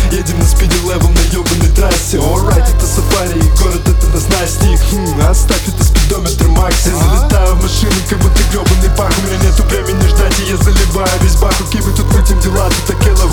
Едем на спиде левел на ёбаной трассе. Alright, это сафари, город это на снастик. Оставь это спидометр макс. Я залетаю в машину, как будто грёбаный пах. У меня нету времени ждать, и я заливаю весь бак. Окей, мы тут крутим дела, тут акела